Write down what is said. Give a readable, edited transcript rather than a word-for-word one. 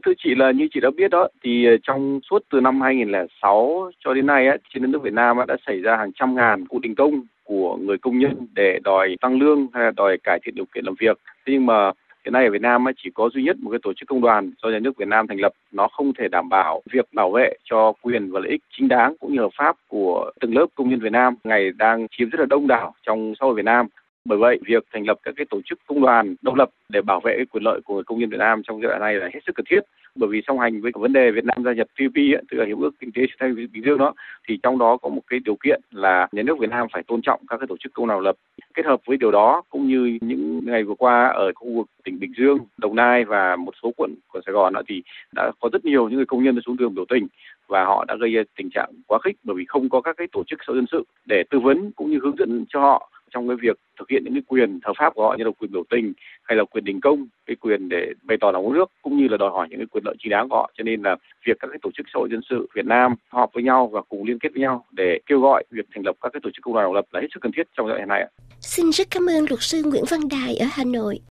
Thưa chị, là như chị đã biết đó, thì trong suốt từ năm 2006 cho đến nay á, trên đất nước Việt Nam đã xảy ra hàng trăm ngàn cuộc đình công của người công nhân để đòi tăng lương hay là đòi cải thiện điều kiện làm việc. Thế nhưng mà hiện nay ở Việt Nam chỉ có duy nhất một cái tổ chức công đoàn do nhà nước Việt Nam thành lập, nó không thể đảm bảo việc bảo vệ cho quyền và lợi ích chính đáng cũng như hợp pháp của từng lớp công nhân Việt Nam ngày đang chiếm rất là đông đảo trong xã hội Việt Nam. Bởi vậy, việc thành lập các cái tổ chức công đoàn độc lập để bảo vệ cái quyền lợi của người công nhân Việt Nam trong giai đoạn này là hết sức cần thiết. Bởi vì song hành với vấn đề Việt Nam gia nhập TPP, tức là Hiệp ước Kinh tế Xuyên Thái Bình Dương đó, thì trong đó có một cái điều kiện là nhà nước Việt Nam phải tôn trọng các cái tổ chức công đoàn độc lập. Kết hợp với điều đó, cũng như những ngày vừa qua ở khu vực tỉnh Bình Dương, Đồng Nai và một số quận của Sài Gòn đó, thì đã có rất nhiều những người công nhân xuống đường biểu tình và họ đã gây ra tình trạng quá khích bởi vì không có các cái tổ chức xã hội dân sự để tư vấn cũng như hướng dẫn cho họ trong cái việc thực hiện những cái quyền hợp pháp của họ như là quyền biểu tình hay là quyền đình công, cái quyền để bày tỏ lòng yêu nước cũng như là đòi hỏi những cái quyền lợi chính đáng của họ. Cho nên là việc các cái tổ chức xã hội dân sự Việt Nam họp với nhau và cùng liên kết với nhau để kêu gọi việc thành lập các cái tổ chức công đoàn độc lập là hết sức cần thiết trong giai đoạn này. Xin rất cảm ơn luật sư Nguyễn Văn Đài ở Hà Nội.